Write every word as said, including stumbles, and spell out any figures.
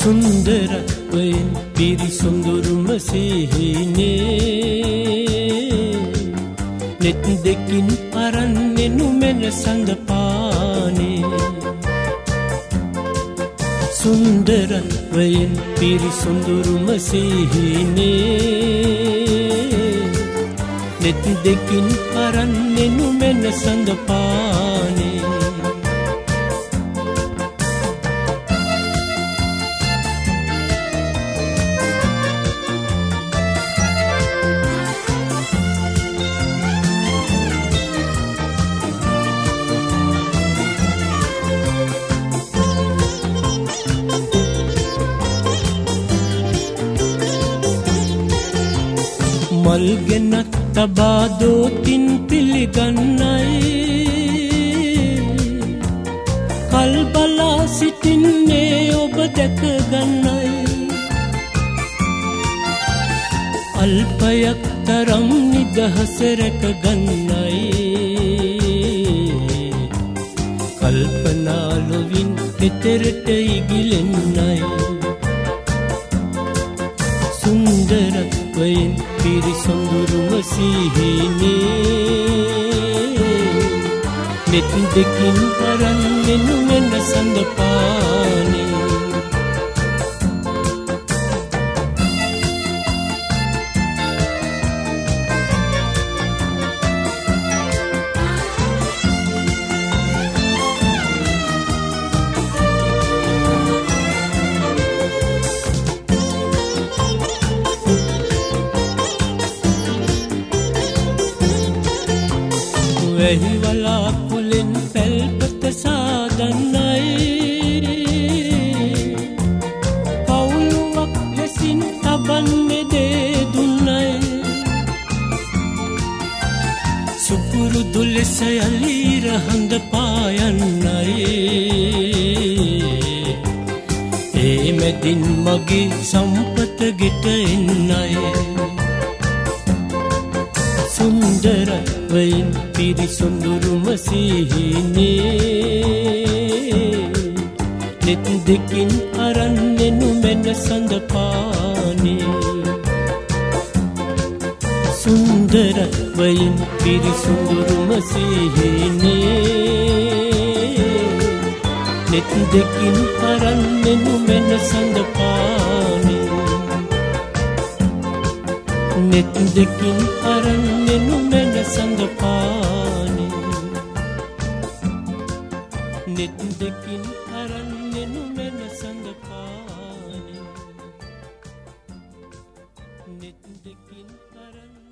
සුන්දරත්වයෙන් පිරිසුඳුරුම සිහිනේ නෙත් දෙකින් අරන් නෙනුමෙන සඳපානේ සුන්දරත්වයෙන් පිරිසුඳුරුම සිහිනේ නෙත් දෙකින් අරන් නෙනුමෙන සඳපානේ මල්ගෙනත් තබා දෝතින් පිළිගන්නයි කල් බලා සිටින්නේ ඔබ දැකගන්නයි අල්පයක් තරම් නිදහස රැකගන්නයි කල්පනාලොවින් පෙතරට ඉගිලෙන්නයි සුන්දරත්වයෙන් පිරිසුඳුරුම සිහිනේ නෙත් දෙකින් අරන් නෙනුමෙන සඳපානේ වැහි වලාකුලෙන් පැල්පත සාදන්නයි කවුළුවක් ලෙසින් තබන්නේ දේ දුන්නයි සුපුරුදු ලෙස යලි රහඳ පායන්නයි ඒ මැදින් මගේ සම්පත ගෙට එන්නයි සුන්දරත්වයෙන් පිරිසුඳුරුම සිහිනේ නෙත් දෙකින් අරන් නෙනුමෙන සඳපානේ සුන්දරත්වයෙන් පිරිසුඳුරුම සිහිනේ නෙත් දෙකින් අරන් නෙනුමෙන සඳපානේ නෙත් දෙකින් අරන් නෙනුමෙන සඳපානේ නෙත් දෙකින් අරන් නෙනුමෙන සඳපානේ නෙත් දෙකින් අරන්